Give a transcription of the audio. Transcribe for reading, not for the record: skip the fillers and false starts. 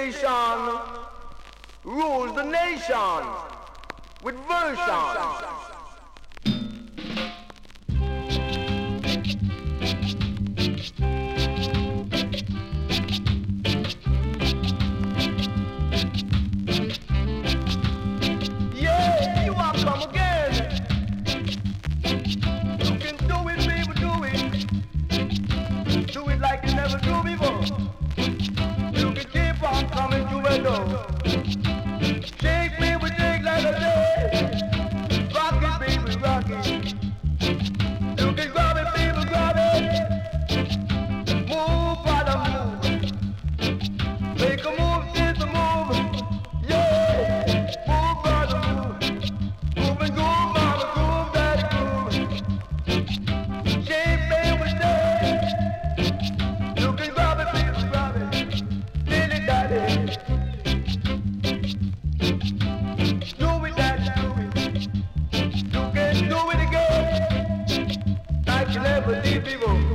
sensation rules the nation with version. Yeah, you are come again. You can do it, people, do it. Do it like you never do before. You can keep on coming to a door. Shake me with shake like a day. Rock it, baby, rock it. You can grab it, people, grab it. Move, brother, move. Make a move, it's a move. Yeah, move, brother, move. Move and groove, mama, groove, daddy, groove. Shake me with shake. You can grab it, people, grab it. Lily, daddy. Do it, daddy, do it. You can do it again. Like you never did before.